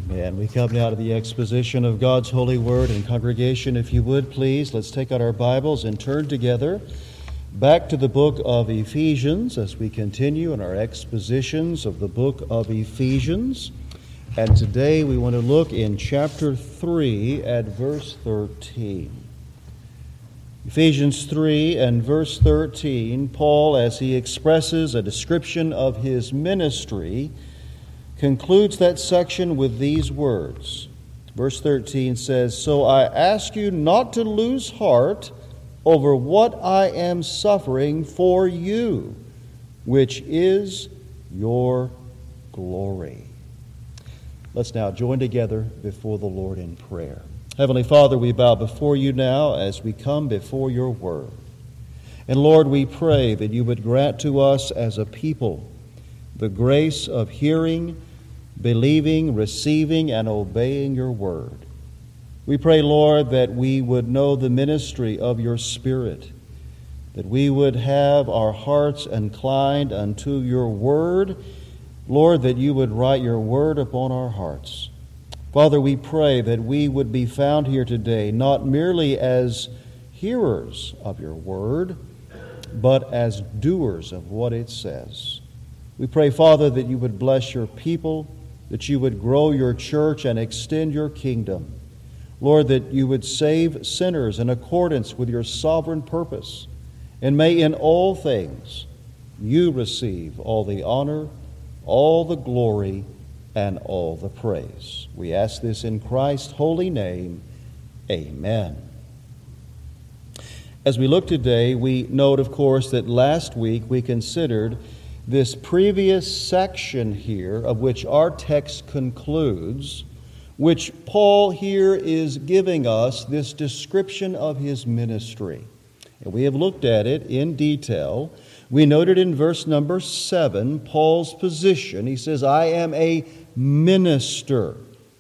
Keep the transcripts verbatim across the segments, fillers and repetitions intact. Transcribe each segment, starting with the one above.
Amen. We come now to the exposition of God's holy word. And congregation, if you would please, let's take out our Bibles and turn together back to the book of Ephesians as we continue in our expositions of the book of Ephesians. And today we want to look in chapter three at verse thirteen. Ephesians three and verse thirteen, Paul, as he expresses a description of his ministry, concludes that section with these words. Verse thirteen says, "So I ask you not to lose heart over what I am suffering for you, which is your glory." Let's now join together before the Lord in prayer. Heavenly Father, we bow before you now as we come before your word. And Lord, we pray that you would grant to us as a people the grace of hearing, believing, receiving, and obeying your word. We pray, Lord, that we would know the ministry of your Spirit, that we would have our hearts inclined unto your word, Lord, that you would write your word upon our hearts. Father, we pray that we would be found here today not merely as hearers of your word, but as doers of what it says. We pray, Father, that you would bless your people, that you would grow your church and extend your kingdom. Lord, that you would save sinners in accordance with your sovereign purpose. And may in all things you receive all the honor, all the glory, and all the praise. We ask this in Christ's holy name. Amen. As we look today, we note, of course, that last week we considered this previous section here, of which our text concludes, which Paul here is giving us this description of his ministry. And we have looked at it in detail. We noted in verse number seven, Paul's position. He says, I am a minister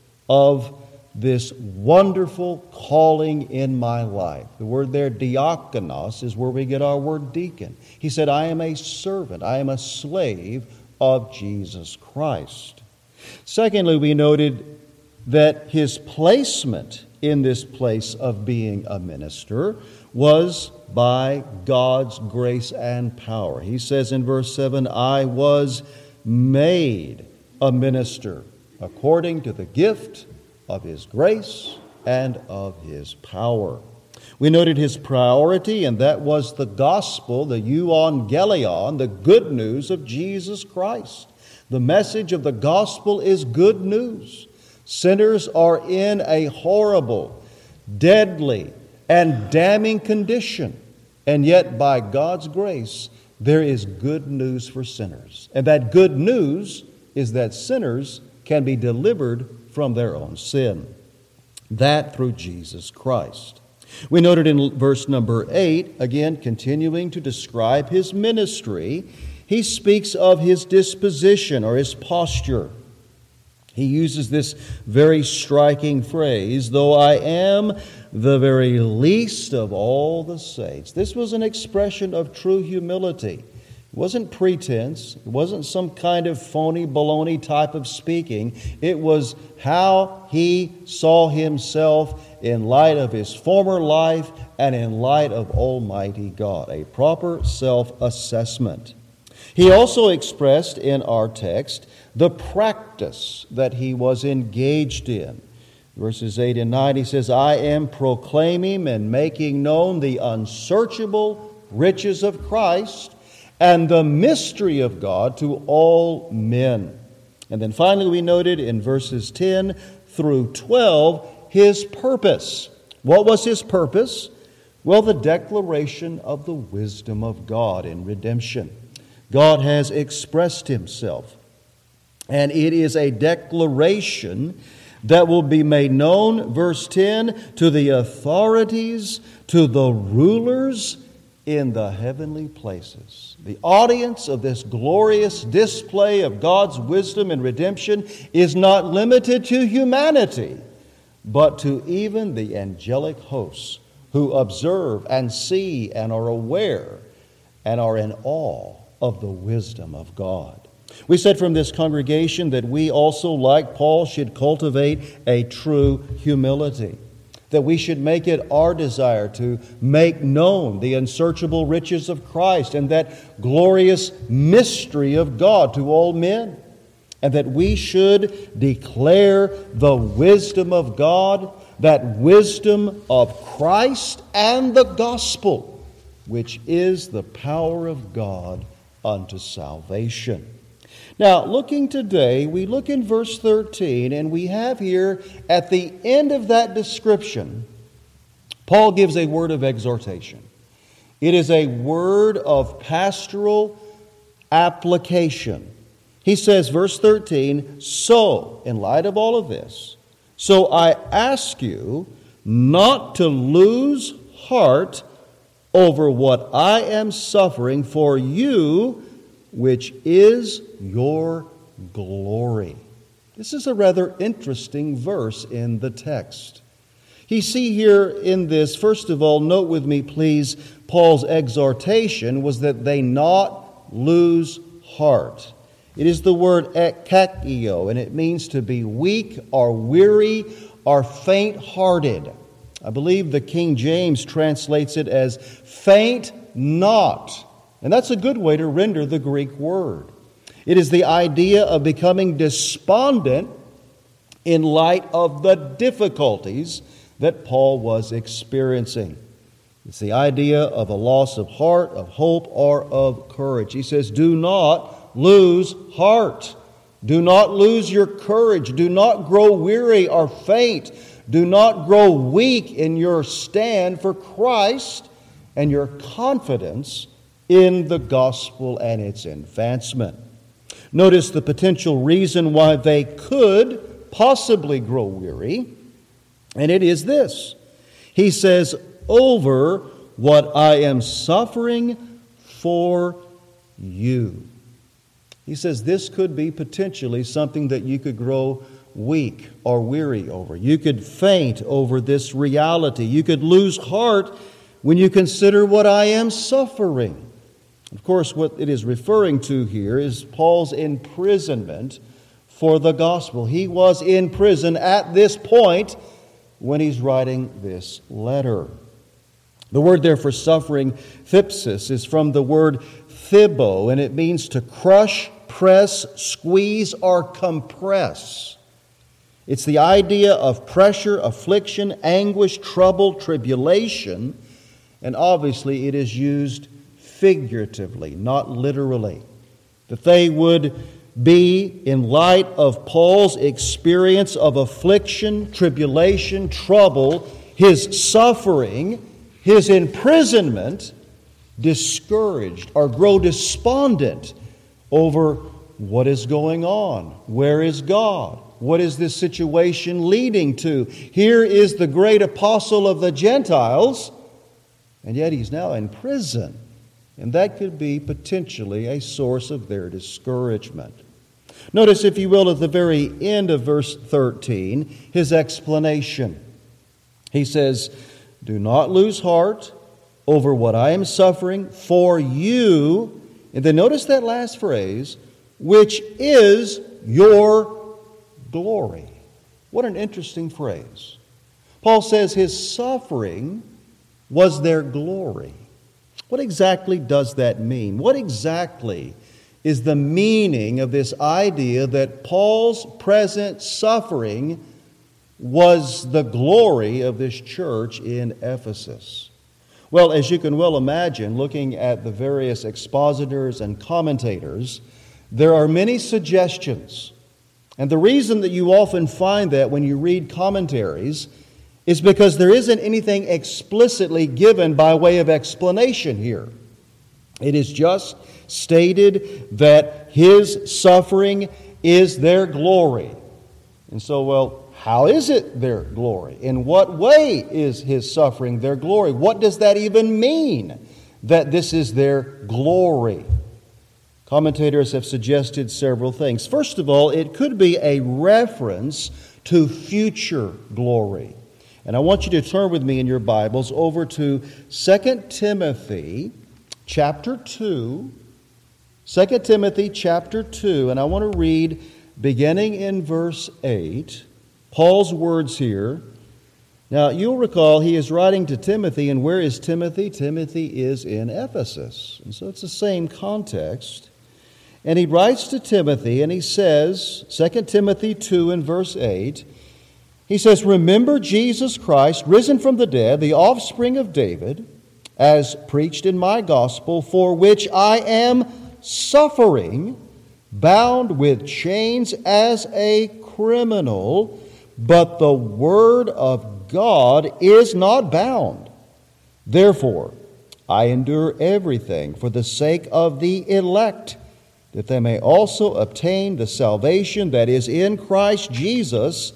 of this wonderful calling in my life. The word there, diakonos, is where we get our word deacon. He said, I am a servant, I am a slave of Jesus Christ. Secondly, we noted that his placement in this place of being a minister was by God's grace and power. He says in verse seven, I was made a minister according to the gift of his grace and of his power. We noted his priority, and that was the gospel, the euangelion, the good news of Jesus Christ. The message of the gospel is good news. Sinners are in a horrible, deadly, and damning condition, and yet by God's grace, there is good news for sinners. And that good news is that sinners can be delivered from their own sin. That through Jesus Christ. We noted in verse number eight, again continuing to describe his ministry, he speaks of his disposition or his posture. He uses this very striking phrase, though I am the very least of all the saints. This was an expression of true humility. It wasn't pretense. It wasn't some kind of phony baloney type of speaking. It was how he saw himself in light of his former life and in light of Almighty God. A proper self-assessment. He also expressed in our text the practice that he was engaged in. Verses eight and nine, he says, I am proclaiming and making known the unsearchable riches of Christ and the mystery of God to all men. And then finally we noted in verses ten through twelve his purpose. What was his purpose? Well, the declaration of the wisdom of God in redemption. God has expressed himself, and it is a declaration that will be made known, verse ten, to the authorities, to the rulers in the heavenly places. The audience of this glorious display of God's wisdom and redemption is not limited to humanity, but to even the angelic hosts who observe and see and are aware and are in awe of the wisdom of God. We said from this congregation that we also, like Paul, should cultivate a true humility, that we should make it our desire to make known the unsearchable riches of Christ and that glorious mystery of God to all men, and that we should declare the wisdom of God, that wisdom of Christ and the gospel, which is the power of God unto salvation. Now, looking today, we look in verse thirteen, and we have here at the end of that description, Paul gives a word of exhortation. It is a word of pastoral application. He says, verse thirteen, so, in light of all of this, so I ask you not to lose heart over what I am suffering for you, which is your glory. This is a rather interesting verse in the text. You see here in this, first of all, note with me, please, Paul's exhortation was that they not lose heart. It is the word ekakio, and it means to be weak or weary or faint-hearted. I believe the King James translates it as faint not. And that's a good way to render the Greek word. It is the idea of becoming despondent in light of the difficulties that Paul was experiencing. It's the idea of a loss of heart, of hope, or of courage. He says, do not lose heart. Do not lose your courage. Do not grow weary or faint. Do not grow weak in your stand for Christ and your confidence in the gospel and its advancement. Notice the potential reason why they could possibly grow weary, and it is this. He says, over what I am suffering for you. He says this could be potentially something that you could grow weak or weary over. You could faint over this reality. You could lose heart when you consider what I am suffering. Of course, what it is referring to here is Paul's imprisonment for the gospel. He was in prison at this point when he's writing this letter. The word there for suffering, thypsis, is from the word thibo, and it means to crush, press, squeeze, or compress. It's the idea of pressure, affliction, anguish, trouble, tribulation, and obviously it is used figuratively, not literally. That they would be, in light of Paul's experience of affliction, tribulation, trouble, his suffering, his imprisonment, discouraged or grow despondent over what is going on. Where is God? What is this situation leading to? Here is the great apostle of the Gentiles, and yet he's now in prison. And that could be potentially a source of their discouragement. Notice, if you will, at the very end of verse thirteen, his explanation. He says, do not lose heart over what I am suffering for you. And then notice that last phrase, which is your glory. What an interesting phrase. Paul says his suffering was their glory. What exactly does that mean? What exactly is the meaning of this idea that Paul's present suffering was the glory of this church in Ephesus? Well, as you can well imagine, looking at the various expositors and commentators, there are many suggestions. And the reason that you often find that when you read commentaries is because there isn't anything explicitly given by way of explanation here. It is just stated that his suffering is their glory. And so, well, how is it their glory? In what way is his suffering their glory? What does that even mean, that this is their glory? Commentators have suggested several things. First of all, it could be a reference to future glory. And I want you to turn with me in your Bibles over to Second Timothy chapter two. Second Timothy chapter two, and I want to read beginning in verse eight, Paul's words here. Now, you'll recall he is writing to Timothy, and where is Timothy? Timothy is in Ephesus. And so it's the same context. And he writes to Timothy, and he says, Second Timothy two and verse eight, he says, "Remember Jesus Christ, risen from the dead, the offspring of David, as preached in my gospel, for which I am suffering, bound with chains as a criminal, but the word of God is not bound. Therefore, I endure everything for the sake of the elect, that they may also obtain the salvation that is in Christ Jesus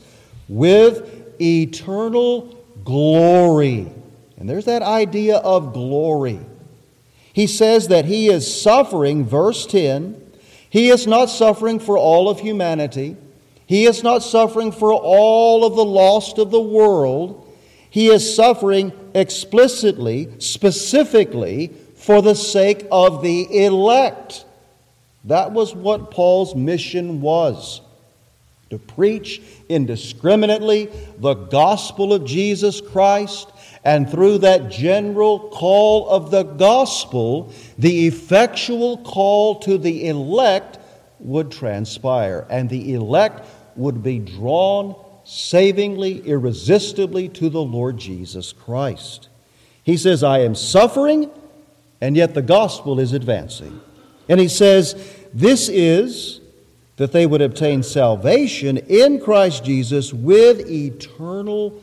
with eternal glory." And there's that idea of glory. He says that he is suffering, verse ten. He is not suffering for all of humanity. He is not suffering for all of the lost of the world. He is suffering explicitly, specifically, for the sake of the elect. That was what Paul's mission was, to preach indiscriminately the gospel of Jesus Christ, and through that general call of the gospel, the effectual call to the elect would transpire, and the elect would be drawn savingly, irresistibly to the Lord Jesus Christ. He says, I am suffering, and yet the gospel is advancing. And he says, this is that they would obtain salvation in Christ Jesus with eternal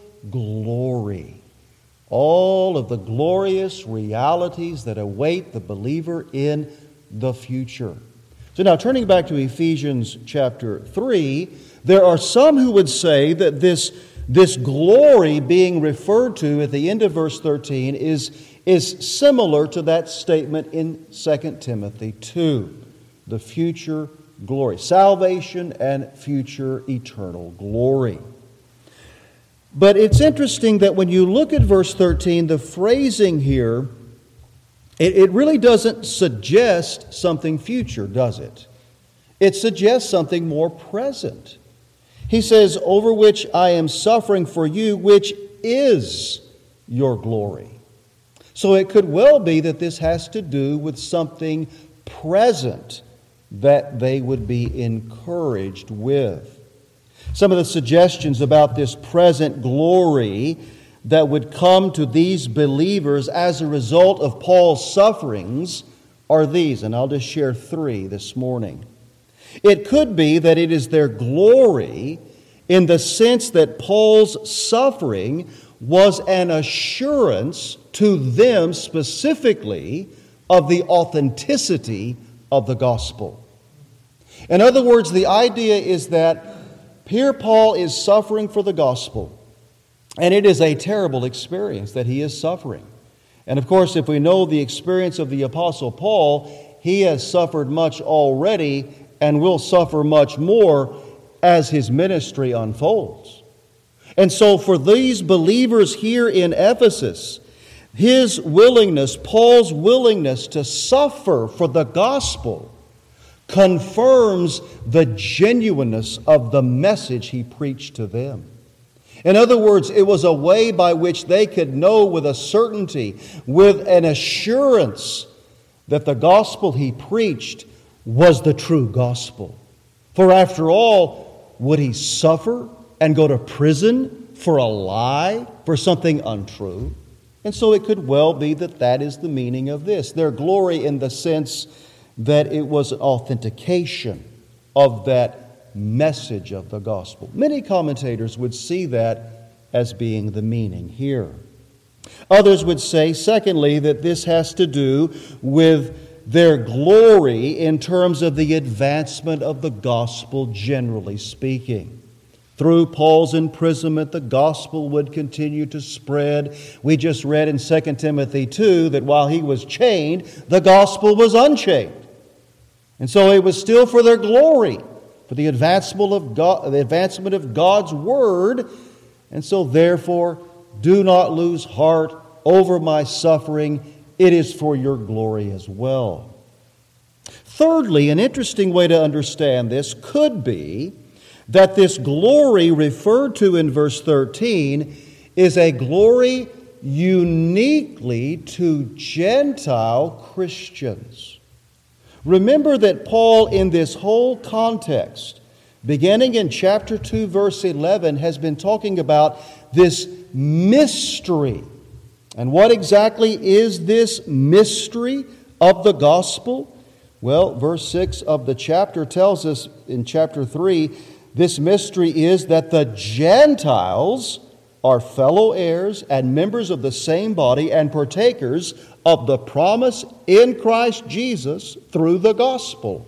glory. All of the glorious realities that await the believer in the future. So now, turning back to Ephesians chapter three, there are some who would say that this, this glory being referred to at the end of verse thirteen is, is similar to that statement in Second Timothy two, the future glory, salvation and future eternal glory. But it's interesting that when you look at verse thirteen, the phrasing here, it, it really doesn't suggest something future, does it? It suggests something more present. He says, over which I am suffering for you, which is your glory. So it could well be that this has to do with something present that they would be encouraged with. Some of the suggestions about this present glory that would come to these believers as a result of Paul's sufferings are these, and I'll just share three this morning. It could be that it is their glory in the sense that Paul's suffering was an assurance to them specifically of the authenticity of the gospel. In other words, the idea is that here Paul is suffering for the gospel, and it is a terrible experience that he is suffering. And of course, if we know the experience of the Apostle Paul, he has suffered much already and will suffer much more as his ministry unfolds. And so for these believers here in Ephesus, his willingness, Paul's willingness to suffer for the gospel confirms the genuineness of the message he preached to them. In other words, it was a way by which they could know with a certainty, with an assurance, that the gospel he preached was the true gospel. For after all, would he suffer and go to prison for a lie, for something untrue? And so it could well be that that is the meaning of this. Their glory in the sense that it was an authentication of that message of the gospel. Many commentators would see that as being the meaning here. Others would say, secondly, that this has to do with their glory in terms of the advancement of the gospel, generally speaking. Through Paul's imprisonment, the gospel would continue to spread. We just read in Second Timothy two that while he was chained, the gospel was unchained. And so it was still for their glory, for the advancement of God, the advancement of God's word. And so therefore, do not lose heart over my suffering. It is for your glory as well. Thirdly, an interesting way to understand this could be that this glory referred to in verse thirteen is a glory uniquely to Gentile Christians. Remember that Paul, in this whole context, beginning in chapter two, verse eleven, has been talking about this mystery. And what exactly is this mystery of the gospel? Well, verse six of the chapter tells us in chapter three, this mystery is that the Gentiles are fellow heirs and members of the same body and partakers of the promise in Christ Jesus through the gospel.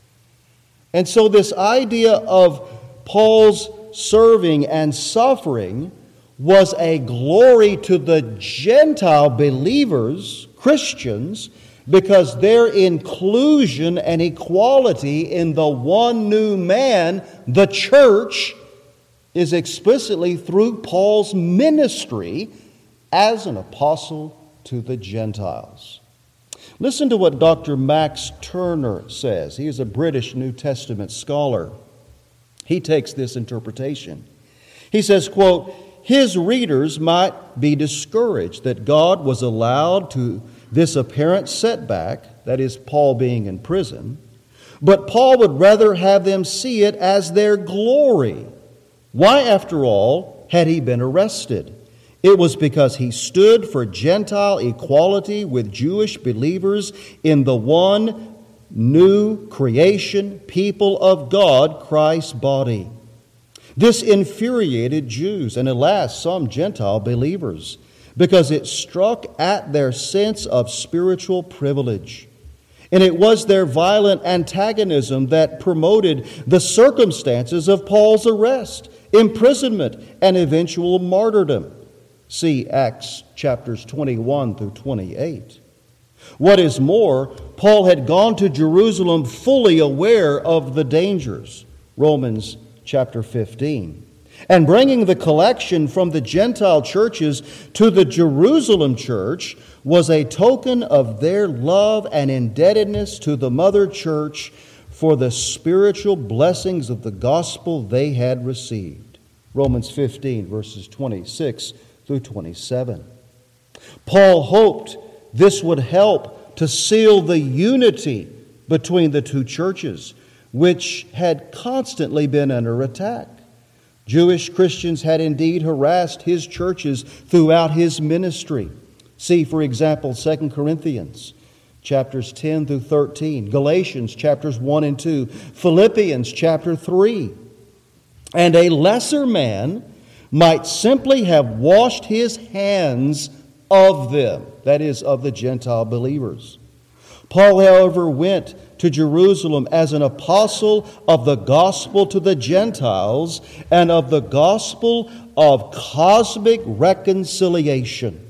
And so this idea of Paul's serving and suffering was a glory to the Gentile believers, Christians, because their inclusion and equality in the one new man, the church, is explicitly through Paul's ministry as an apostle to the Gentiles. Listen to what Doctor Max Turner says. He is a British New Testament scholar. He takes this interpretation. He says, quote, his readers might be discouraged that God was allowed to this apparent setback, that is, Paul being in prison, but Paul would rather have them see it as their glory. Why, after all, had he been arrested? It was because he stood for Gentile equality with Jewish believers in the one new creation, people of God, Christ's body. This infuriated Jews and, alas, some Gentile believers, because it struck at their sense of spiritual privilege. And it was their violent antagonism that promoted the circumstances of Paul's arrest, imprisonment, and eventual martyrdom. See Acts chapters twenty-one through twenty-eight. What is more, Paul had gone to Jerusalem fully aware of the dangers. Romans chapter fifteen. And bringing the collection from the Gentile churches to the Jerusalem church was a token of their love and indebtedness to the mother church for the spiritual blessings of the gospel they had received. Romans fifteen, verses twenty-six through twenty-seven. Paul hoped this would help to seal the unity between the two churches, which had constantly been under attack. Jewish Christians had indeed harassed his churches throughout his ministry. See, for example, Second Corinthians chapters ten through thirteen, Galatians chapters one and two, Philippians chapter three. And a lesser man might simply have washed his hands of them, that is, of the Gentile believers. Paul, however, went to Jerusalem as an apostle of the gospel to the Gentiles and of the gospel of cosmic reconciliation.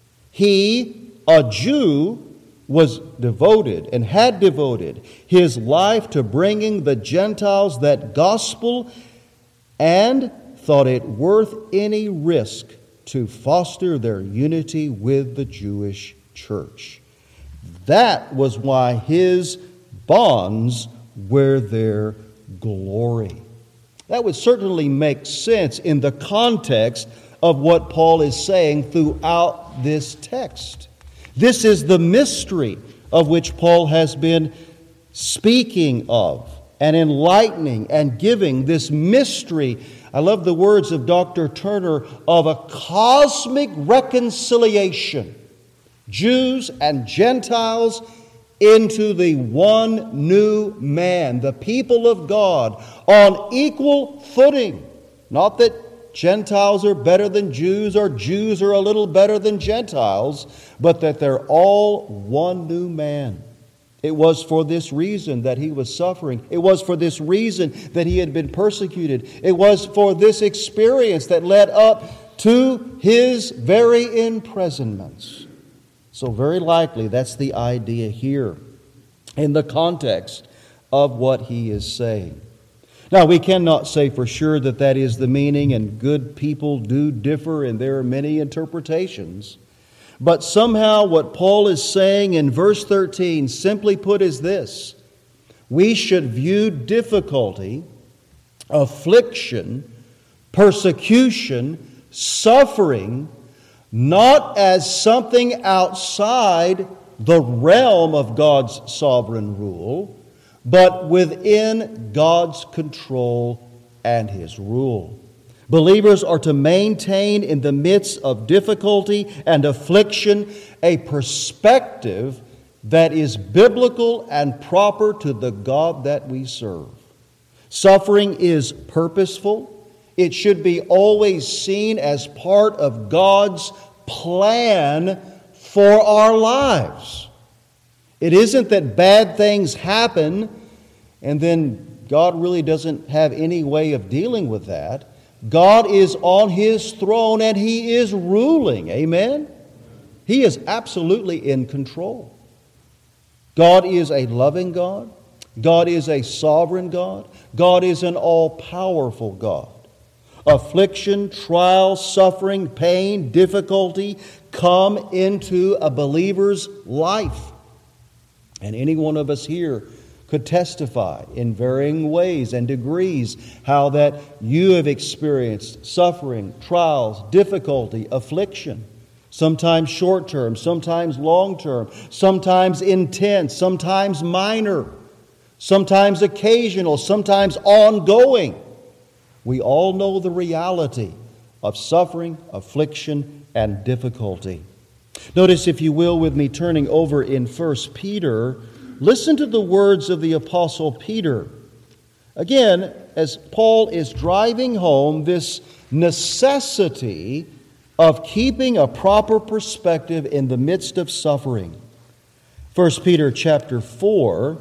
He, a Jew, was devoted and had devoted his life to bringing the Gentiles that gospel and thought it worth any risk to foster their unity with the Jewish church. That was why his bonds were their glory. That would certainly make sense in the context of what Paul is saying throughout this text. This is the mystery of which Paul has been speaking of and enlightening and giving this mystery. I love the words of Doctor Turner of a cosmic reconciliation. Jews and Gentiles into the one new man, the people of God, on equal footing. Not that Gentiles are better than Jews or Jews are a little better than Gentiles, but that they're all one new man. It was for this reason that he was suffering. It was for this reason that he had been persecuted. It was for this experience that led up to his very imprisonments. So very likely that's the idea here in the context of what he is saying. Now, we cannot say for sure that that is the meaning, and good people do differ, and there are many interpretations. But somehow what Paul is saying in verse thirteen, simply put, is this: we should view difficulty, affliction, persecution, suffering, not as something outside the realm of God's sovereign rule, but within God's control and His rule. Believers are to maintain in the midst of difficulty and affliction a perspective that is biblical and proper to the God that we serve. Suffering is purposeful. It should be always seen as part of God's plan for our lives. It isn't that bad things happen and then God really doesn't have any way of dealing with that. God is on His throne and He is ruling. Amen? He is absolutely in control. God is a loving God. God is a sovereign God. God is an all-powerful God. Affliction, trial, suffering, pain, difficulty come into a believer's life. And any one of us here could testify in varying ways and degrees how that you have experienced suffering, trials, difficulty, affliction. Sometimes short-term, sometimes long-term, sometimes intense, sometimes minor, sometimes occasional, sometimes ongoing. We all know the reality of suffering, affliction, and difficulty. Notice, if you will, with me turning over in First Peter, listen to the words of the Apostle Peter. Again, as Paul is driving home this necessity of keeping a proper perspective in the midst of suffering. First Peter chapter four,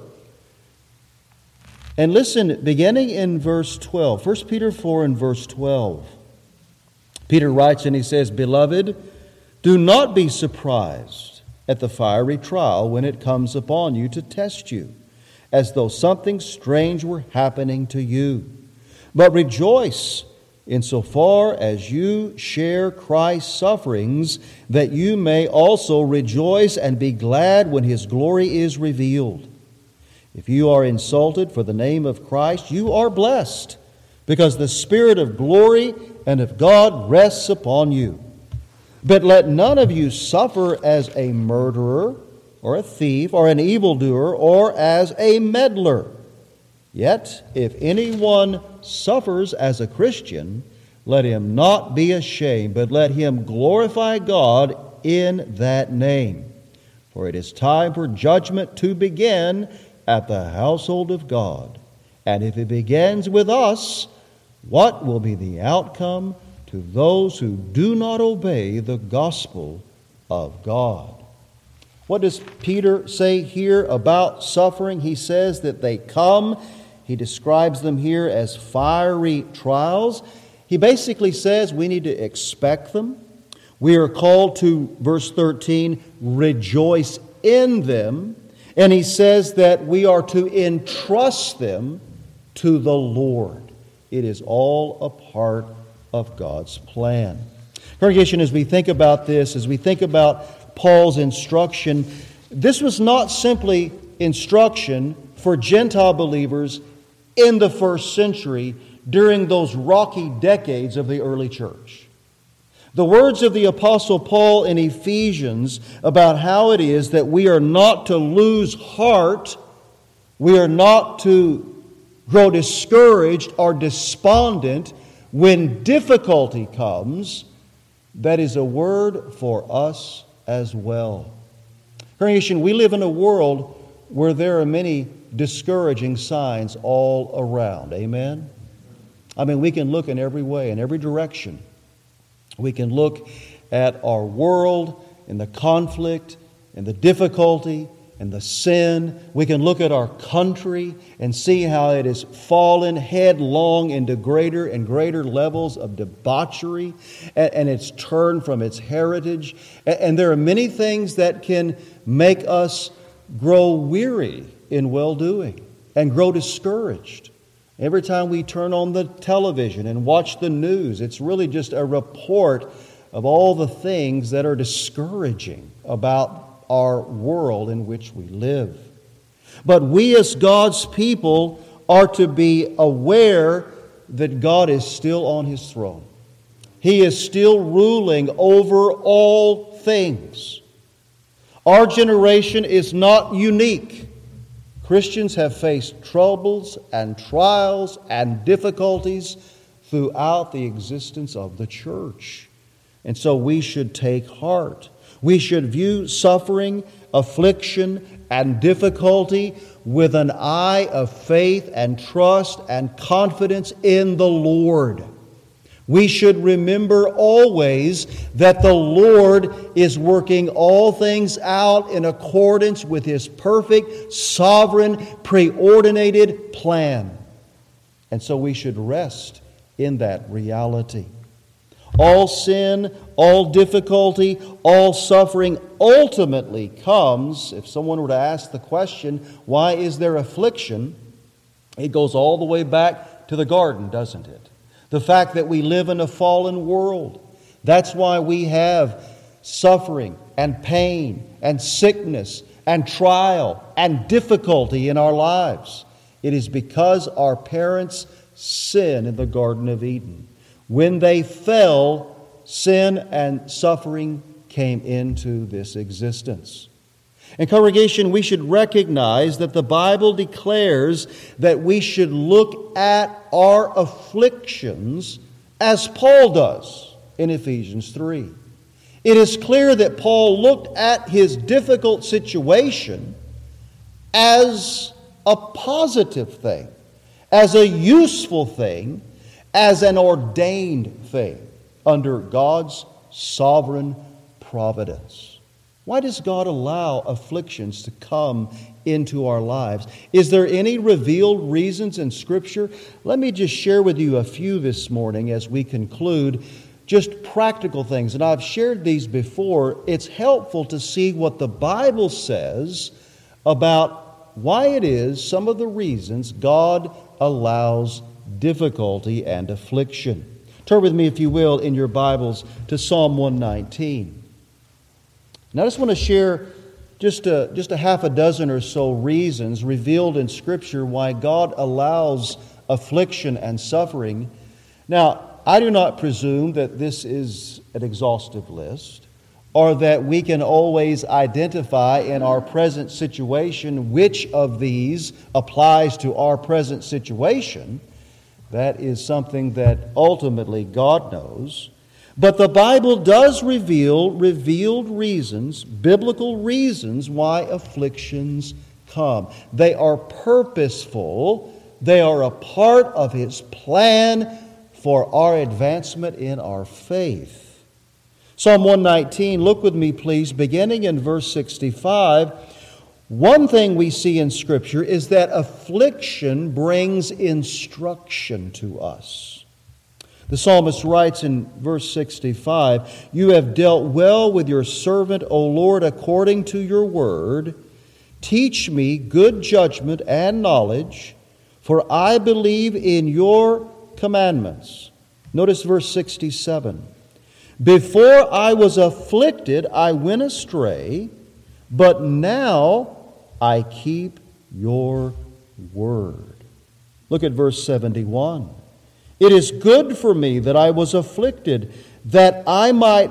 and listen, beginning in verse twelve. First Peter four and verse twelve. Peter writes and he says, "Beloved, do not be surprised at the fiery trial when it comes upon you to test you, as though something strange were happening to you. But rejoice insofar as you share Christ's sufferings, that you may also rejoice and be glad when His glory is revealed. If you are insulted for the name of Christ, you are blessed, because the Spirit of glory and of God rests upon you. But let none of you suffer as a murderer, or a thief, or an evildoer, or as a meddler. Yet, if anyone suffers as a Christian, let him not be ashamed, but let him glorify God in that name. For it is time for judgment to begin at the household of God. And if it begins with us, what will be the outcome to those who do not obey the gospel of God?" What does Peter say here about suffering? He says that they come. He describes them here as fiery trials. He basically says we need to expect them. We are called to, verse thirteen, rejoice in them. And he says that we are to entrust them to the Lord. It is all a part of God's plan. Congregation, as we think about this, as we think about Paul's instruction, this was not simply instruction for Gentile believers in the first century during those rocky decades of the early church. The words of the Apostle Paul in Ephesians about how it is that we are not to lose heart, we are not to grow discouraged or despondent when difficulty comes, that is a word for us as well. Congregation, we live in a world where there are many discouraging signs all around. Amen? I mean, we can look in every way, in every direction. We can look at our world and the conflict and the difficulty and the sin. We can look at our country and see how it has fallen headlong into greater and greater levels of debauchery, and it's turned from its heritage. And there are many things that can make us grow weary in well-doing and grow discouraged. Every time we turn on the television and watch the news, it's really just a report of all the things that are discouraging about our world in which we live. But we as God's people are to be aware that God is still on His throne. He is still ruling over all things. Our generation is not unique. Christians have faced troubles and trials and difficulties throughout the existence of the church. And so we should take heart. We should view suffering, affliction, and difficulty with an eye of faith and trust and confidence in the Lord. We should remember always that the Lord is working all things out in accordance with His perfect, sovereign, preordinated plan. And so we should rest in that reality. All sin, all difficulty, all suffering ultimately comes, if someone were to ask the question, why is there affliction? It goes all the way back to the garden, doesn't it? The fact that we live in a fallen world. That's why we have suffering and pain and sickness and trial and difficulty in our lives. It is because our parents sinned in the Garden of Eden. When they fell, sin and suffering came into this existence. And congregation, we should recognize that the Bible declares that we should look at our afflictions as Paul does in Ephesians three. It is clear that Paul looked at his difficult situation as a positive thing, as a useful thing, as an ordained thing under God's sovereign providence. Why does God allow afflictions to come into our lives? Is there any revealed reasons in Scripture? Let me just share with you a few this morning as we conclude, just practical things. And I've shared these before. It's helpful to see what the Bible says about why it is, some of the reasons God allows difficulty and affliction. Turn with me, if you will, in your Bibles to Psalm one nineteen. Now, I just want to share just a, just a half a dozen or so reasons revealed in Scripture why God allows affliction and suffering. Now, I do not presume that this is an exhaustive list, or that we can always identify in our present situation which of these applies to our present situation. That is something that ultimately God knows. But the Bible does reveal revealed reasons, biblical reasons why afflictions come. They are purposeful. They are a part of His plan for our advancement in our faith. Psalm one nineteen, look with me please, beginning in verse sixty-five. One thing we see in Scripture is that affliction brings instruction to us. The psalmist writes in verse sixty-five, "You have dealt well with your servant, O Lord, according to your word. Teach me good judgment and knowledge, for I believe in your commandments." Notice verse sixty-seven. "Before I was afflicted, I went astray, but now I keep your word." Look at verse seventy-one. "It is good for me that I was afflicted, that I might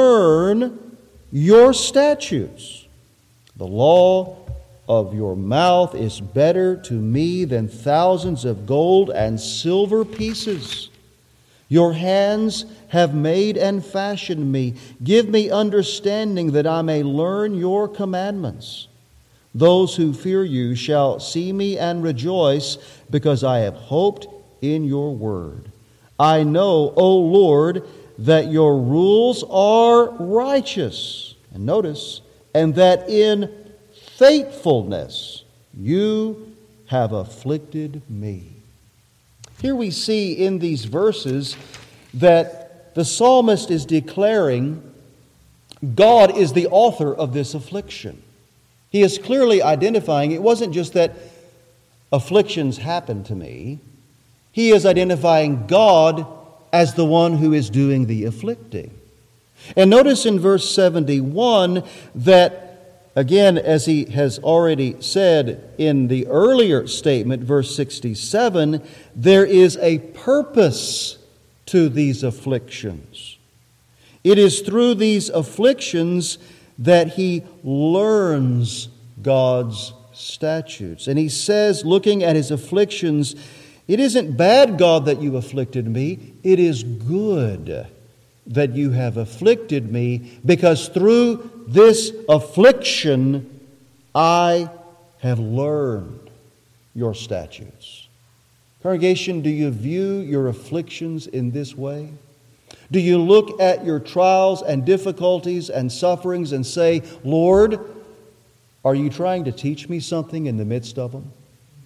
learn your statutes. The law of your mouth is better to me than thousands of gold and silver pieces. Your hands have made and fashioned me. Give me understanding that I may learn your commandments. Those who fear you shall see me and rejoice, because I have hoped in your word. I know, O Lord, that your rules are righteous." And notice, "and that in faithfulness you have afflicted me." Here we see in these verses that the psalmist is declaring God is the author of this affliction. He is clearly identifying it wasn't just that afflictions happen to me. He is identifying God as the one who is doing the afflicting. And notice in verse seventy-one that Again, as he has already said in the earlier statement, verse sixty-seven, there is a purpose to these afflictions. It is through these afflictions that he learns God's statutes. And he says, looking at his afflictions, it isn't bad, God, that you afflicted me. It is good that you have afflicted me, because through this affliction I have learned your statutes. Congregation, do you view your afflictions in this way? Do you look at your trials and difficulties and sufferings and say, Lord, are you trying to teach me something in the midst of them?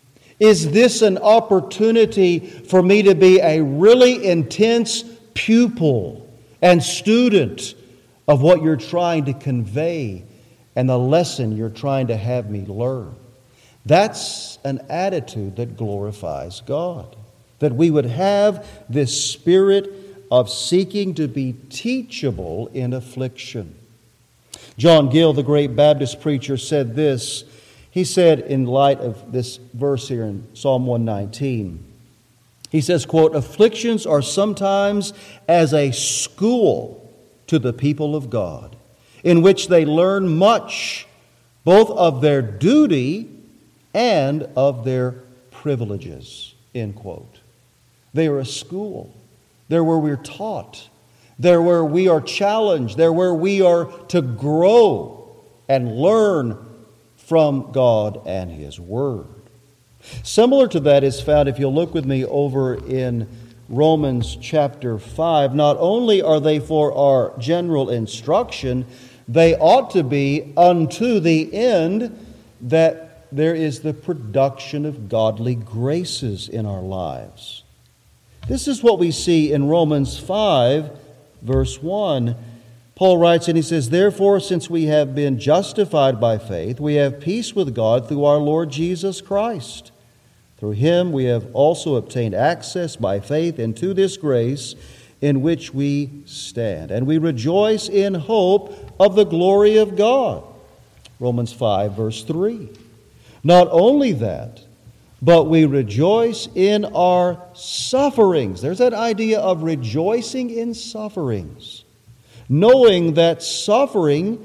Is this an opportunity for me to be a really intense pupil and student of what you're trying to convey and the lesson you're trying to have me learn? That's an attitude that glorifies God. That we would have this spirit of seeking to be teachable in affliction. John Gill, the great Baptist preacher, said this. He said, in light of this verse here in Psalm one nineteen, he says, quote, "Afflictions are sometimes as a school to the people of God, in which they learn much, both of their duty and of their privileges," end quote. They are a school. They're where we're taught. They're where we are challenged. They're where we are to grow and learn from God and His Word. Similar to that is found, if you'll look with me over in Romans chapter five. Not only are they for our general instruction, they ought to be unto the end that there is the production of godly graces in our lives. This is what we see in Romans five, verse one. Paul writes and he says, "Therefore, since we have been justified by faith, we have peace with God through our Lord Jesus Christ. Through Him we have also obtained access by faith into this grace in which we stand. And we rejoice in hope of the glory of God." Romans five, verse three. Not only that, but we rejoice in our sufferings. There's that idea of rejoicing in sufferings, knowing that suffering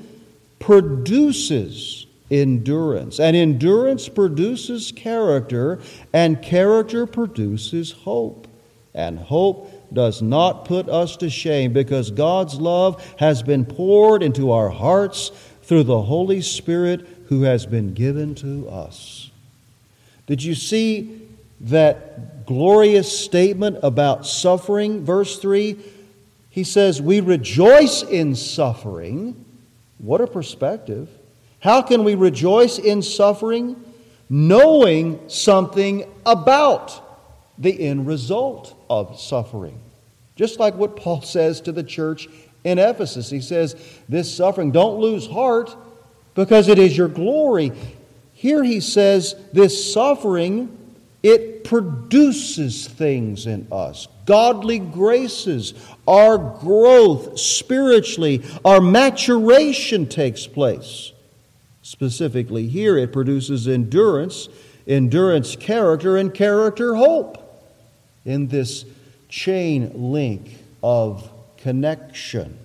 produces endurance, and endurance produces character, and character produces hope. And hope does not put us to shame, because God's love has been poured into our hearts through the Holy Spirit who has been given to us. Did you see that glorious statement about suffering? Verse three, he says, we rejoice in suffering. What a perspective. How can we rejoice in suffering? Knowing something about the end result of suffering. Just like what Paul says to the church in Ephesus. He says, this suffering, don't lose heart, because it is your glory. Here he says, this suffering, it produces things in us. Godly graces, our growth spiritually, our maturation takes place. Specifically here, it produces endurance, endurance character, and character hope. In this chain link of connection,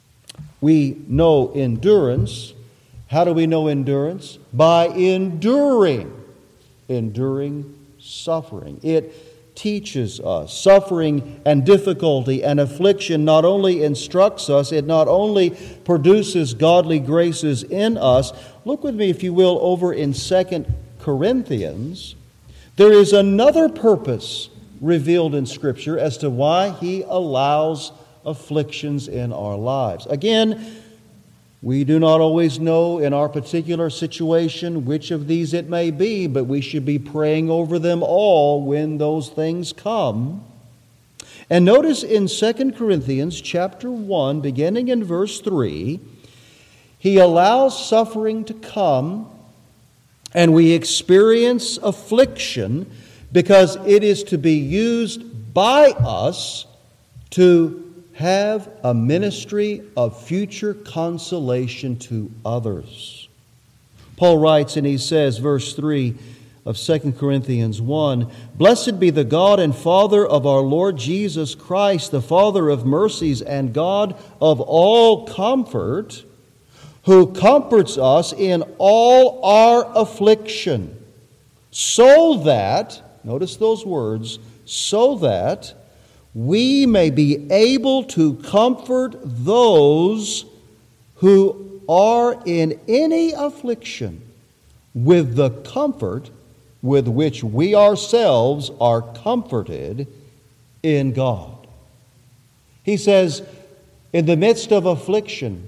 we know endurance. How do we know endurance? By enduring. Enduring suffering. It teaches us. Suffering and difficulty and affliction not only instructs us, it not only produces godly graces in us. Look with me, if you will, over in Second Corinthians. There is another purpose revealed in Scripture as to why He allows afflictions in our lives. Again, we do not always know in our particular situation which of these it may be, but we should be praying over them all when those things come. And notice in Second Corinthians chapter one, beginning in verse three, he allows suffering to come, and we experience affliction because it is to be used by us to have a ministry of future consolation to others. Paul writes and he says, verse three of Second Corinthians one, "Blessed be the God and Father of our Lord Jesus Christ, the Father of mercies and God of all comfort, who comforts us in all our affliction, so that," notice those words, "so that we may be able to comfort those who are in any affliction with the comfort with which we ourselves are comforted in God." He says, in the midst of affliction,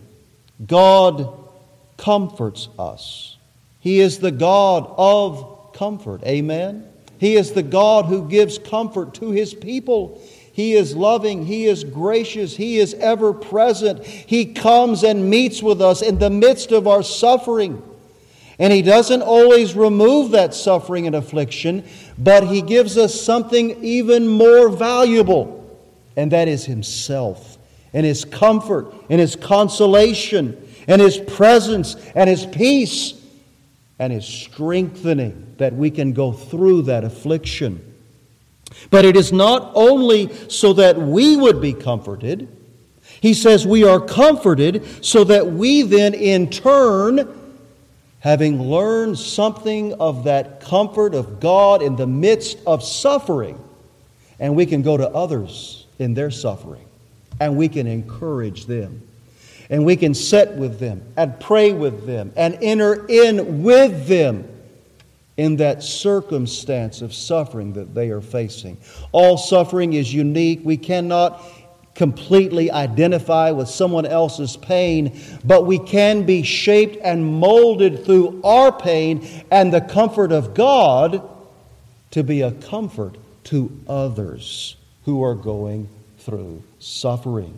God comforts us. He is the God of comfort. Amen? He is the God who gives comfort to His people. He is loving. He is gracious. He is ever present. He comes and meets with us in the midst of our suffering. And He doesn't always remove that suffering and affliction, but He gives us something even more valuable, and that is Himself, and His comfort, and His consolation, and His presence, and His peace, and His strengthening, that we can go through that affliction. But it is not only so that we would be comforted. He says we are comforted so that we then in turn, having learned something of that comfort of God in the midst of suffering, and we can go to others in their suffering, and we can encourage them, and we can sit with them and pray with them and enter in with them in that circumstance of suffering that they are facing. All suffering is unique. We cannot completely identify with someone else's pain, but we can be shaped and molded through our pain and the comfort of God to be a comfort to others who are going through suffering.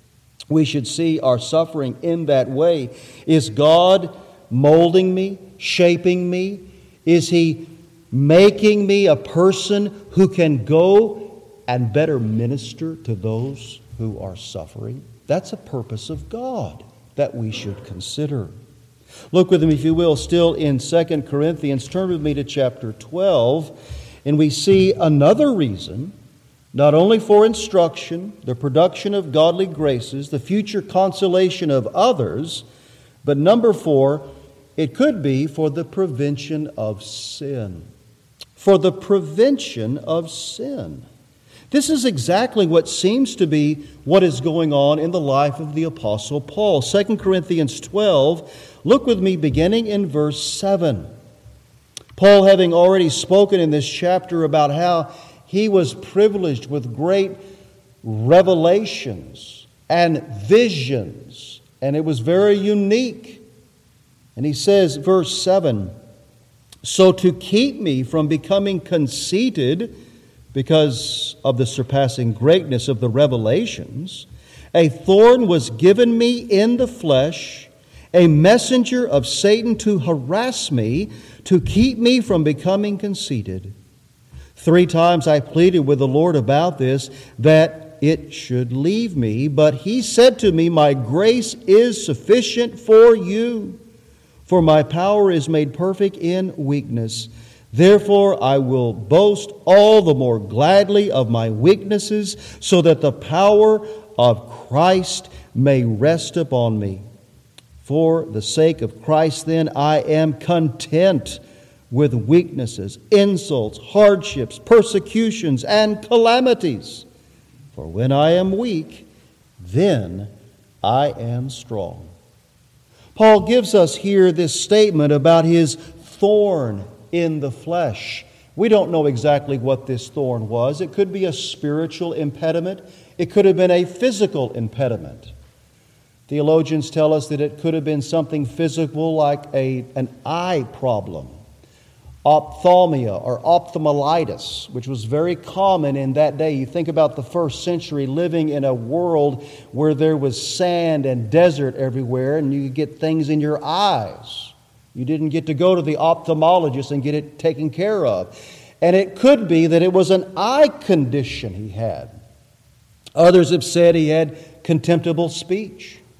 We should see our suffering in that way. Is God molding me, shaping me? Is He making me a person who can go and better minister to those who are suffering? That's a purpose of God that we should consider. Look with me, if you will, still in Second Corinthians. Turn with me to chapter twelve, and we see another reason, not only for instruction, the production of godly graces, the future consolation of others, but number four, it could be for the prevention of sin. For the prevention of sin. This is exactly what seems to be what is going on in the life of the Apostle Paul. Second Corinthians twelve, look with me beginning in verse seven. Paul, having already spoken in this chapter about how he was privileged with great revelations and visions, and it was very unique. And he says, verse seven, "So to keep me from becoming conceited because of the surpassing greatness of the revelations, a thorn was given me in the flesh, a messenger of Satan to harass me, to keep me from becoming conceited. Three times I pleaded with the Lord about this, that it should leave me. But He said to me, my grace is sufficient for you, for my power is made perfect in weakness. Therefore I will boast all the more gladly of my weaknesses, so that the power of Christ may rest upon me. For the sake of Christ then I am content with weaknesses, insults, hardships, persecutions, and calamities. For when I am weak, then I am strong." Paul gives us here this statement about his thorn in the flesh. We don't know exactly what this thorn was. It could be a spiritual impediment. It could have been a physical impediment. Theologians tell us that it could have been something physical like a, an eye problem, ophthalmia or ophthalmitis, which was very common in that day. You think about the first century living in a world where there was sand and desert everywhere, and you could get things in your eyes. You didn't get to go to the ophthalmologist and get it taken care of. And it could be that it was an eye condition he had. Others have said he had contemptible speech.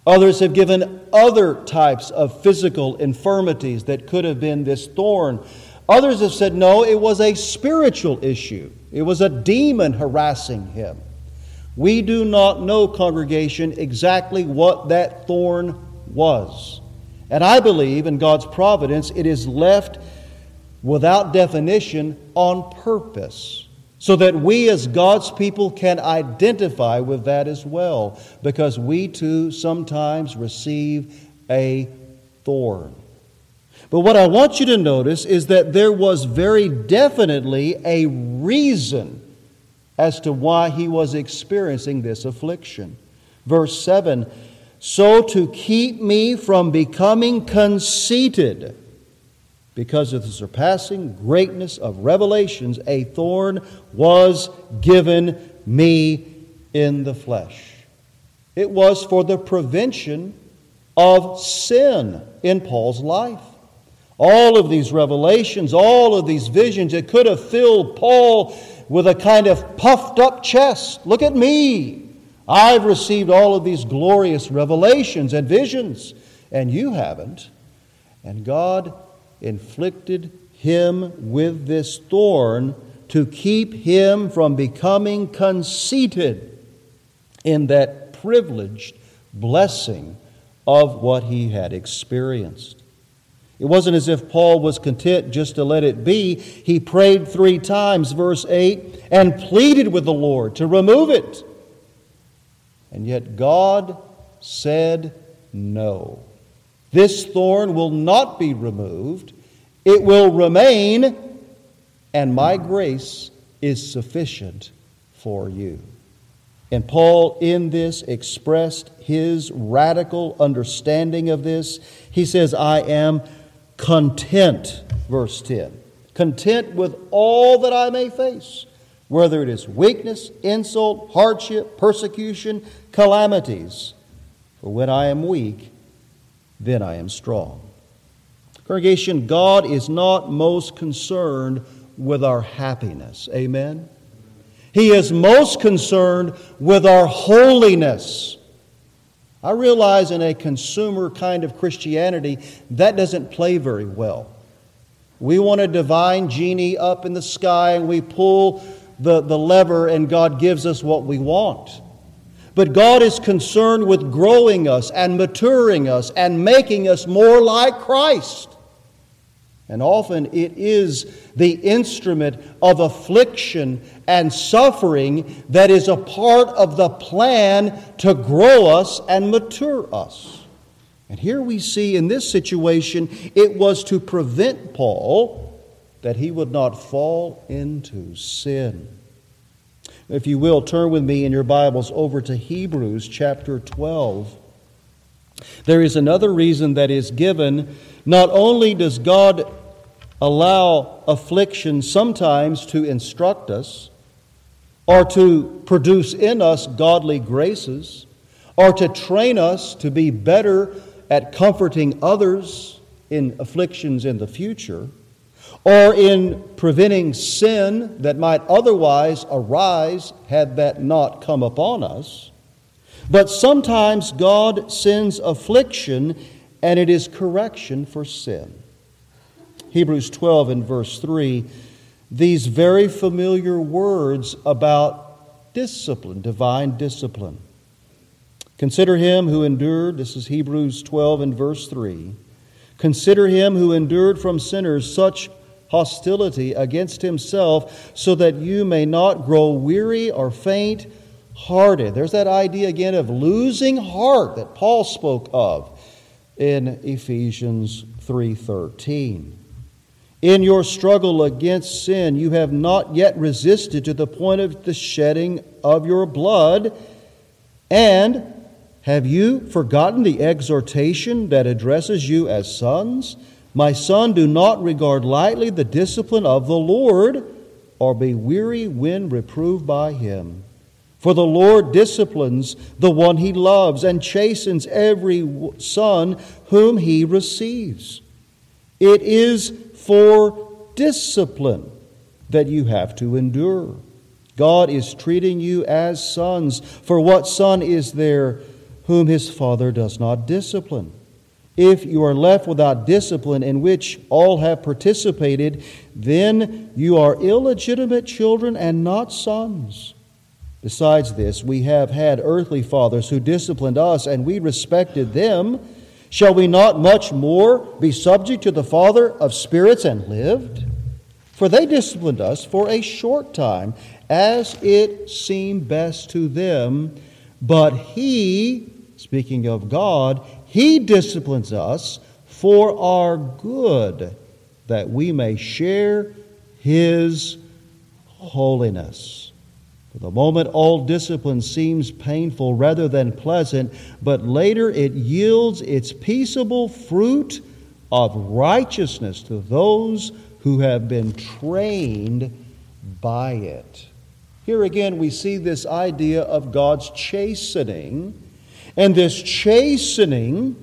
Others have given other types of physical infirmities that could have been this thorn. Others have said, no, it was a spiritual issue. It was a demon harassing him. We do not know, congregation, exactly what that thorn was. And I believe in God's providence it is left without definition on purpose, so that we as God's people can identify with that as well, because we too sometimes receive a thorn. But what I want you to notice is that there was very definitely a reason as to why he was experiencing this affliction. Verse seven, so to keep me from becoming conceited, because of the surpassing greatness of revelations, a thorn was given me in the flesh. It was for the prevention of sin in Paul's life. All of these revelations, all of these visions, it could have filled Paul with a kind of puffed up chest. Look at me. I've received all of these glorious revelations and visions, and you haven't. And God inflicted him with this thorn to keep him from becoming conceited in that privileged blessing of what he had experienced. It wasn't as if Paul was content just to let it be. He prayed three times, verse eight, and pleaded with the Lord to remove it. And yet God said no. This thorn will not be removed. It will remain, and my grace is sufficient for you. And Paul in this expressed his radical understanding of this. He says, I am content, verse ten. Content with all that I may face, whether it is weakness, insult, hardship, persecution, calamities. For when I am weak, then I am strong. Congregation, God is not most concerned with our happiness. Amen? He is most concerned with our holiness. I realize in a consumer kind of Christianity, that doesn't play very well. We want a divine genie up in the sky and we pull the, the lever and God gives us what we want. But God is concerned with growing us and maturing us and making us more like Christ. And often it is the instrument of affliction and suffering that is a part of the plan to grow us and mature us. And here we see in this situation, it was to prevent Paul that he would not fall into sin. If you will, turn with me in your Bibles over to Hebrews chapter twelve. There is another reason that is given. Not only does God allow affliction sometimes to instruct us, or to produce in us godly graces, or to train us to be better at comforting others in afflictions in the future, or in preventing sin that might otherwise arise had that not come upon us. But sometimes God sends affliction, and it is correction for sin. Hebrews twelve and verse three, these very familiar words about discipline, divine discipline. Consider him who endured, this is Hebrews twelve and verse three, consider him who endured from sinners such hostility against himself, so that you may not grow weary or faint-hearted. There's that idea again of losing heart that Paul spoke of in Ephesians three thirteen. In your struggle against sin, you have not yet resisted to the point of the shedding of your blood. And have you forgotten the exhortation that addresses you as sons? My son, do not regard lightly the discipline of the Lord, or be weary when reproved by him. For the Lord disciplines the one he loves, and chastens every son whom he receives. It is for discipline that you have to endure. God is treating you as sons. For what son is there whom his father does not discipline. If you are left without discipline in which all have participated, then you are illegitimate children and not sons. Besides this, we have had earthly fathers who disciplined us, and we respected them. Shall we not much more be subject to the Father of spirits and lived? For they disciplined us for a short time, as it seemed best to them. But He, speaking of God, He disciplines us for our good, that we may share His holiness. For the moment, all discipline seems painful rather than pleasant, but later it yields its peaceable fruit of righteousness to those who have been trained by it. Here again we see this idea of God's chastening, and this chastening,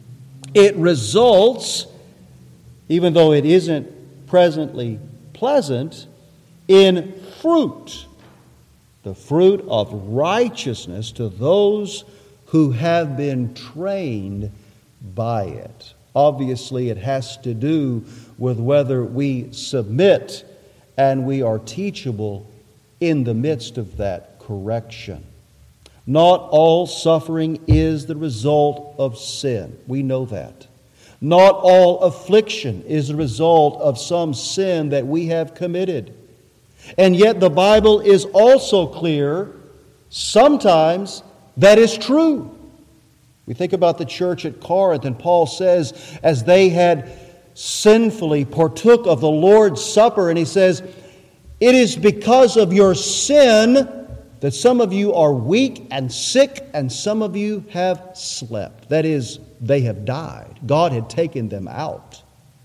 it results, even though it isn't presently pleasant, in fruit. The fruit of righteousness to those who have been trained by it. Obviously, it has to do with whether we submit and we are teachable in the midst of that correction. Not all suffering is the result of sin. We know that. Not all affliction is the result of some sin that we have committed. And yet the Bible is also clear, sometimes that is true. We think about the church at Corinth, and Paul says, as they had sinfully partook of the Lord's Supper, and he says, it is because of your sin that some of you are weak and sick, and some of you have slept. That is, they have died. God had taken them out.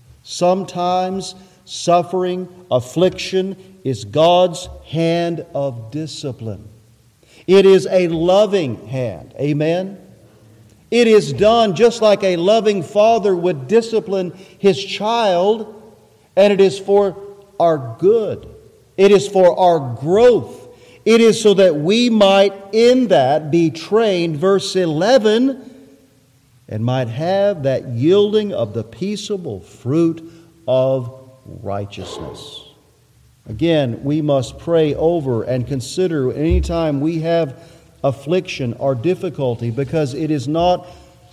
Sometimes suffering, affliction is God's hand of discipline. It is a loving hand. Amen? It is done just like a loving father would discipline his child, and it is for our good. It is for our growth. It is so that we might in that be trained, verse eleven, and might have that yielding of the peaceable fruit of righteousness. Again, we must pray over and consider any time we have affliction or difficulty, because it is not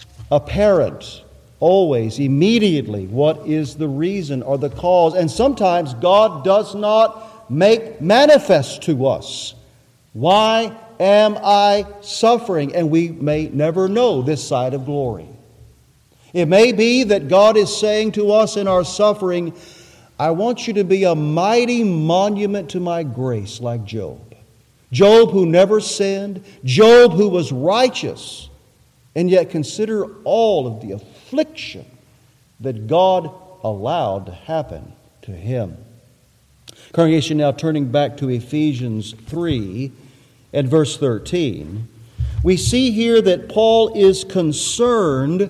apparent always, immediately, what is the reason or the cause. And sometimes God does not make manifest to us. Why am I suffering? And we may never know this side of glory. It may be that God is saying to us in our suffering, I want you to be a mighty monument to my grace, like Job. Job who never sinned, Job who was righteous, and yet consider all of the affliction that God allowed to happen to him. Congregation, now turning back to Ephesians three and verse thirteen, we see here that Paul is concerned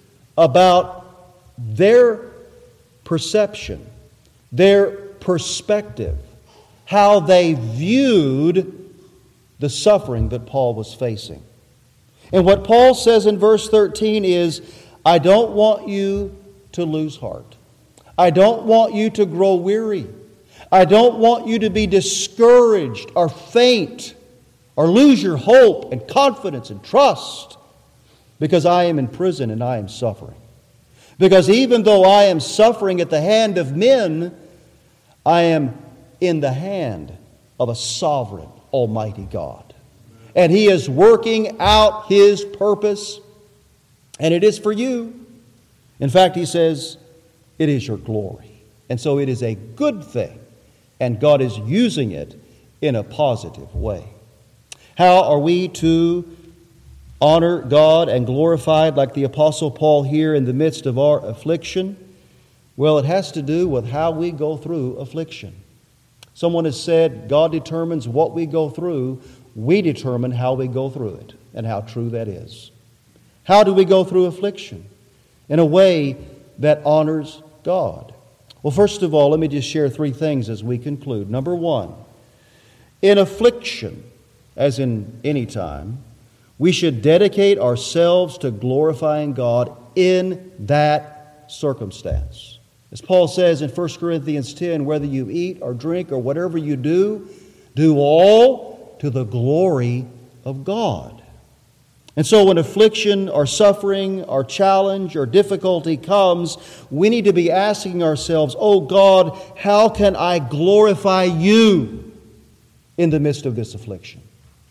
about their perception, their perspective, how they viewed the suffering that Paul was facing. And what Paul says in verse thirteen is, I don't want you to lose heart. I don't want you to grow weary. I don't want you to be discouraged or faint or lose your hope and confidence and trust, because I am in prison and I am suffering. Because even though I am suffering at the hand of men, I am in the hand of a sovereign, almighty God. And He is working out His purpose, and it is for you. In fact, He says, it is your glory. And so it is a good thing, and God is using it in a positive way. How are we to honor God and glorify it like the Apostle Paul here in the midst of our affliction? Well, it has to do with how we go through affliction. Someone has said, God determines what we go through. We determine how we go through it, and how true that is. How do we go through affliction? In a way that honors God. Well, first of all, let me just share three things as we conclude. Number one, in affliction, as in any time, We should dedicate ourselves to glorifying God in that circumstance. As Paul says in First Corinthians ten, whether you eat or drink or whatever you do, do all to the glory of God. And so when affliction or suffering or challenge or difficulty comes, we need to be asking ourselves, oh God, how can I glorify you in the midst of this affliction?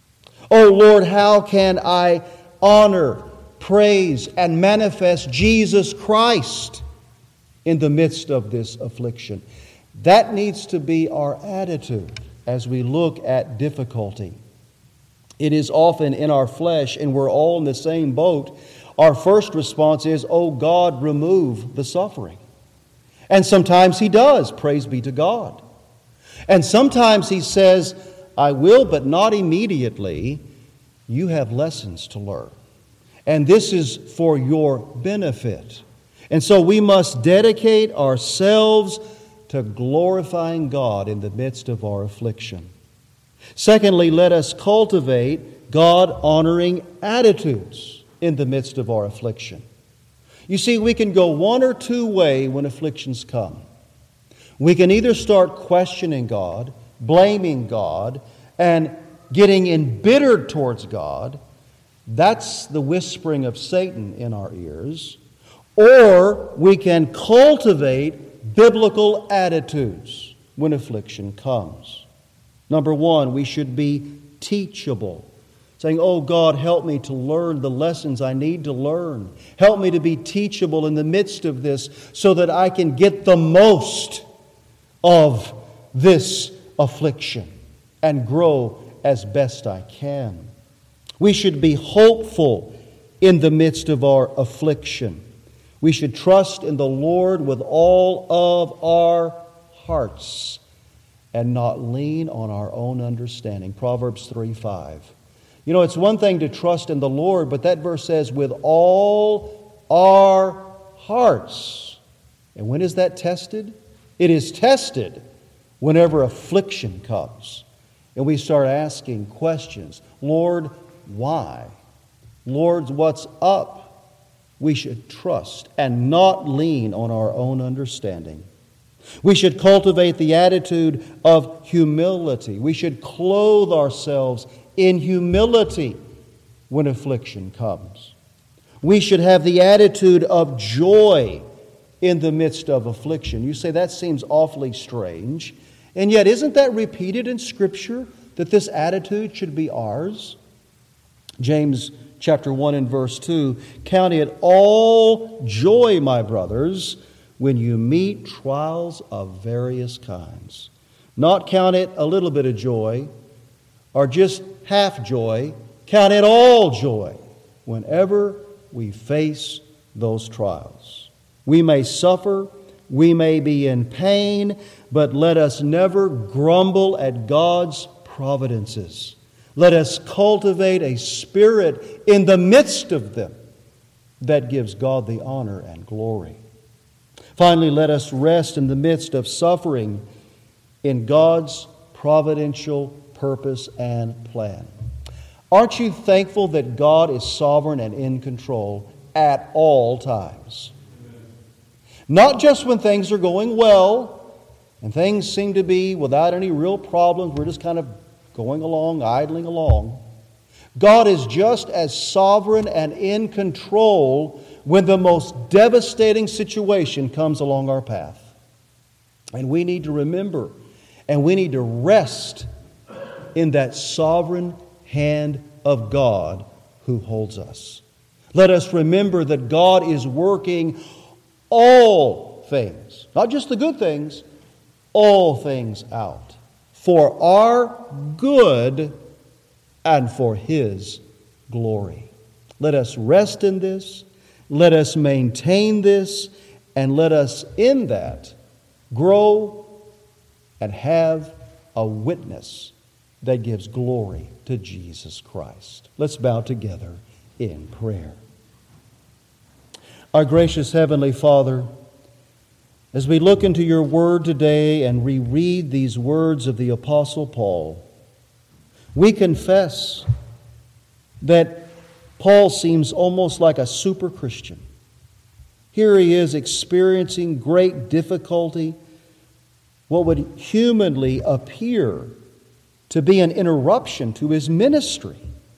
Oh Lord, how can I honor, praise, and manifest Jesus Christ in the midst of this affliction? That needs to be our attitude as we look at difficulty. It is often in our flesh, and we're all in the same boat. Our first response is, oh God, remove the suffering. And sometimes He does, praise be to God. And sometimes He says, I will, but not immediately. You have lessons to learn. And this is for your benefit. And so we must dedicate ourselves to glorifying God in the midst of our affliction. Secondly, let us cultivate God-honoring attitudes in the midst of our affliction. You see, we can go one or two ways when afflictions come. We can either start questioning God, blaming God, and getting embittered towards God. That's the whispering of Satan in our ears. Or we can cultivate biblical attitudes when affliction comes. Number one, we should be teachable. Saying, oh God, help me to learn the lessons I need to learn. Help me to be teachable in the midst of this so that I can get the most of this affliction and grow as best I can. We should be hopeful in the midst of our affliction. We should trust in the Lord with all of our hearts and not lean on our own understanding. Proverbs three five. You know, it's one thing to trust in the Lord, but that verse says, with all our hearts. And when is that tested? It is tested whenever affliction comes. And we start asking questions. Lord, why? Lord, what's up? We should trust and not lean on our own understanding. We should cultivate the attitude of humility. We should clothe ourselves in humility when affliction comes. We should have the attitude of joy in the midst of affliction. You say, that seems awfully strange. And yet, isn't that repeated in Scripture, that this attitude should be ours? James chapter one and verse two, count it all joy, my brothers, when you meet trials of various kinds. Not count it a little bit of joy or just half joy. Count it all joy whenever we face those trials. We may suffer, we may be in pain, but let us never grumble at God's providences. Let us cultivate a spirit in the midst of them that gives God the honor and glory. Finally, let us rest in the midst of suffering in God's providential purpose and plan. Aren't you thankful that God is sovereign and in control at all times? Not just when things are going well and things seem to be without any real problems, we're just kind of going along, idling along. God is just as sovereign and in control when the most devastating situation comes along our path. And we need to remember, and we need to rest in that sovereign hand of God who holds us. Let us remember that God is working all things, not just the good things, all things out for our good and for His glory. Let us rest in this. Let us maintain this, and let us in that grow and have a witness that gives glory to Jesus Christ. Let's bow together in prayer. Our gracious Heavenly Father, as we look into your word today and reread these words of the Apostle Paul, we confess that Paul seems almost like a super Christian. Here he is experiencing great difficulty, what would humanly appear to be an interruption to his ministry.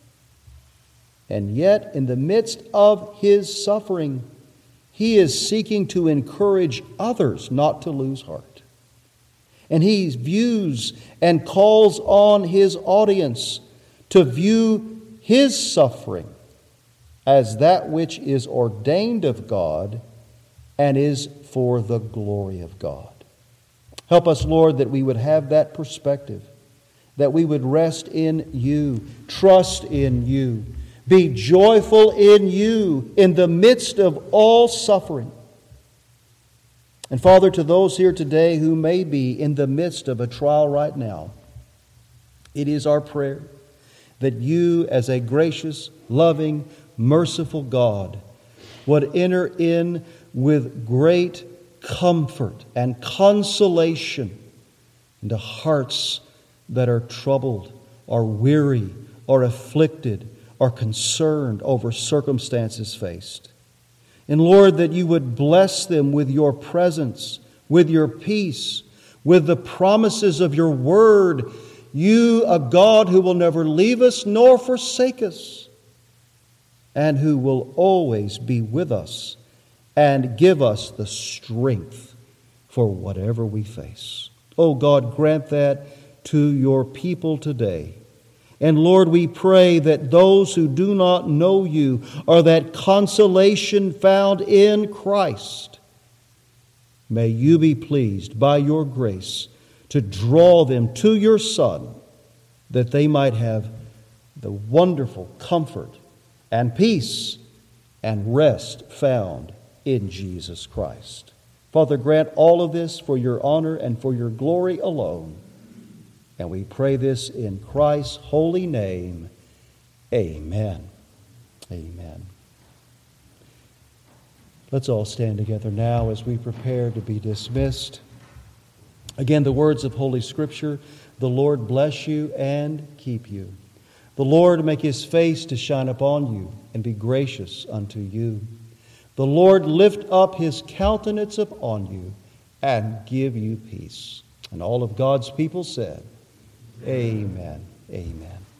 And yet, in the midst of his suffering, he is seeking to encourage others not to lose heart. And he views and calls on his audience to view his suffering as that which is ordained of God and is for the glory of God. Help us, Lord, that we would have that perspective, that we would rest in you, trust in you, be joyful in you in the midst of all suffering. And Father, to those here today who may be in the midst of a trial right now, it is our prayer that you, as a gracious, loving, merciful God, would enter in with great comfort and consolation into hearts that are troubled, are weary, are afflicted, are concerned over circumstances faced. And Lord, that you would bless them with your presence, with your peace, with the promises of your word. You, a God who will never leave us nor forsake us, and who will always be with us and give us the strength for whatever we face. Oh God, grant that to your people today. And Lord, we pray that those who do not know you are that consolation found in Christ. May you be pleased by your grace to draw them to your Son, that they might have the wonderful comfort and peace and rest found in Jesus Christ. Father, grant all of this for your honor and for your glory alone. And we pray this in Christ's holy name. Amen. Amen. Let's all stand together now as we prepare to be dismissed. Again, the words of Holy Scripture, the Lord bless you and keep you. The Lord make his face to shine upon you and be gracious unto you. The Lord lift up his countenance upon you and give you peace. And all of God's people said, Amen. Amen.